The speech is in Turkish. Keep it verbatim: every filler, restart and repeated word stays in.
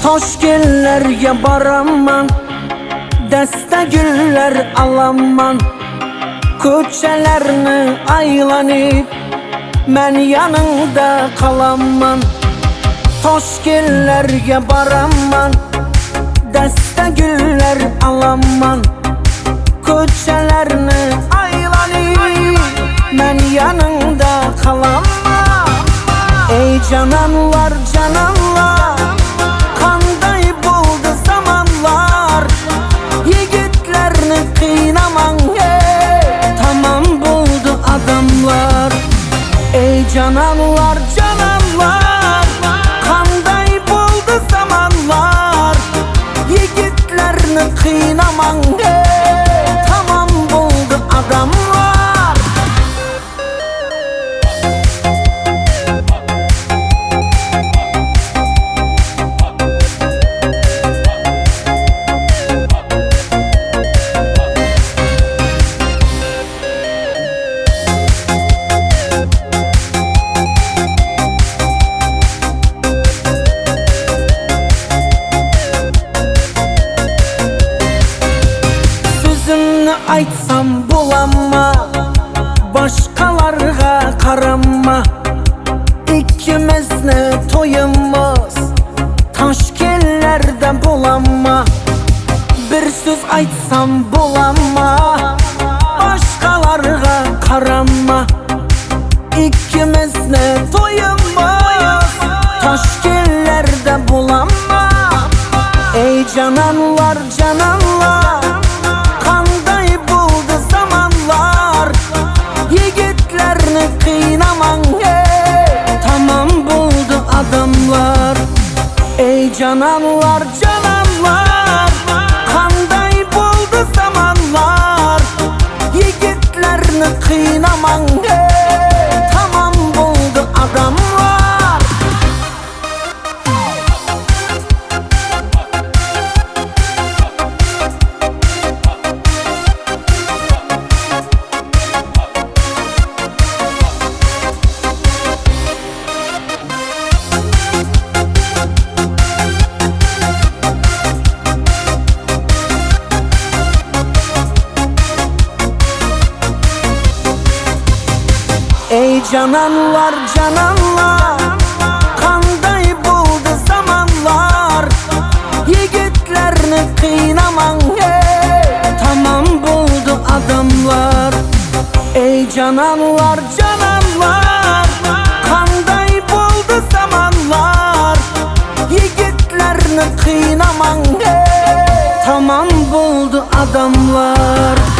Toshkentlarga boraman, dasta gullar alaman. Ko'chalarni aylanib men yaningda qolaman. Toshkentlarga boraman, dasta gullar alaman. Ko'chalarni aylanib men yaningda qolaman. Ey cananlar, cananlar, qanday bo'ldi zamonlar. Yigitlarni qiynaman, tamam bo'ldi odamlar. Ey cananlar, cananlar, qanday bo'ldi zamonlar. Yigitlarni qiynaman, tamam bo'ldi odamlar. Aytsam bulanma, başkalarga qarama. İkimizni to'yimiz Toshkentlarda bulanma. Bir söz aytsam bulanma, başkalarga qarama. İkimizni to'yimiz Toshkentlarda bulanma. Ey cananlar, cananlar, yigitlarni qiynaman, tamam bo'ldi odamlar. Ey cananlar, cananlar, qanday bo'ldi zamonlar. Yigitlarni qiynaman, tamam bo'ldi odamlar. Ey cananlar, cananlar, qanday bo'ldi zamonlar. Yigitlarni qiynaman, tamam bo'ldi odamlar. Ey cananlar, cananlar, qanday bo'ldi zamonlar. Yigitlarni qiynaman, tamam bo'ldi odamlar.